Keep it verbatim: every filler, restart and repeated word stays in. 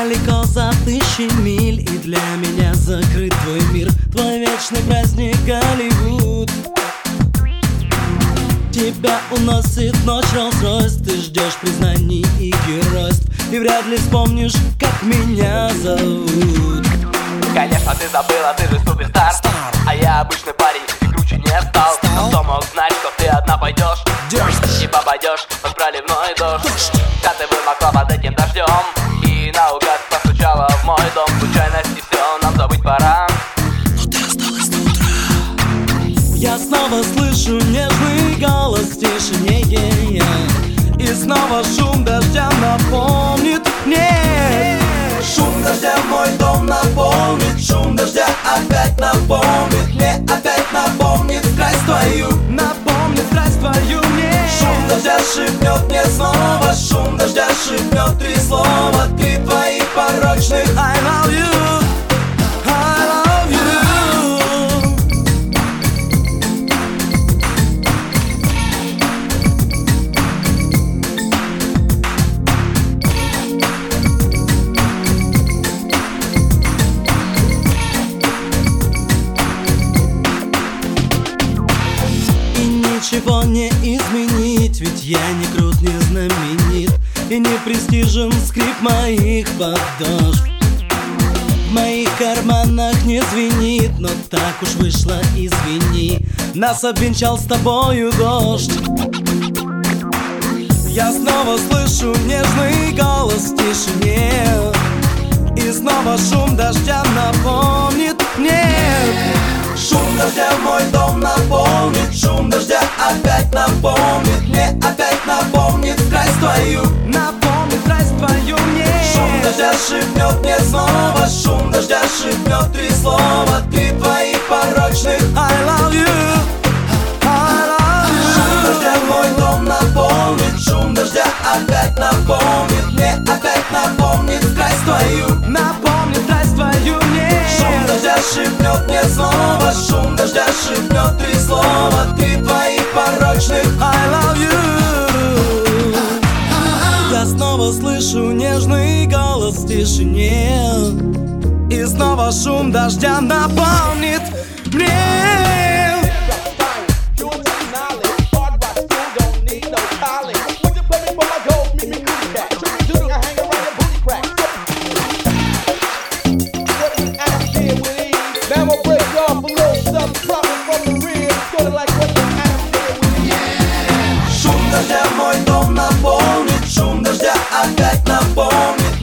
далеко за тысячи миль, и для меня закрыт твой мир, твой вечный праздник Голливуд. Тебя уносит ночь Роллс-Ройс, ты ждешь признаний и геройств, и вряд ли вспомнишь, как меня зовут. Конечно, ты забыла, ты же суперстар, а я обычный парень, и круче не стал. Но кто мог знать, что ты одна пойдешь и попадешь под проливной дождь. Вся ты вымокла под этим дождем и наугад постучала в мой дом. Случайности все, нам забыть пора, но ты осталась до утра. Я снова слышу нежный голос в тишине, и снова шум дождя напомнит мне. Шум дождя мой дом наполнит, шум дождя опять напомнит мне, опять напомнит страсть твою, напомнит страсть твою мне. Шум дождя шепнет мне снова, шум дождя шепнет три слова, три твоих порочных I love you, I love you. Ничего не изменить, ведь я не крут, не знаменит, и не престижен скрип моих подошв. В моих карманах не звенит, но так уж вышло, извини, нас обвенчал с тобою дождь. Я снова слышу нежный голос в тишине, и снова шум дождя напомнит мне. Шум дождя мой дом наполнит, шум дождя опять напомнит мне, опять напомнит страсть твою, напомнит страсть твою мне. Шум дождя шепнет мне снова, шум дождя шепнет три слова, три твоих порочных I love you, I love you. Шум дождя мой дом наполнит, шум дождя опять напомнит мне, опять напомнит страсть твою, напомнит страсть твою мне. Шум дождя шепнет мне снова, шум дождя шепнет три слова, три твоих порочных I love you. Я снова слышу нежный голос в тишине, и снова шум дождя напомнит мне. Шум дождя мой дом наполнит, шум дождя опять напомнит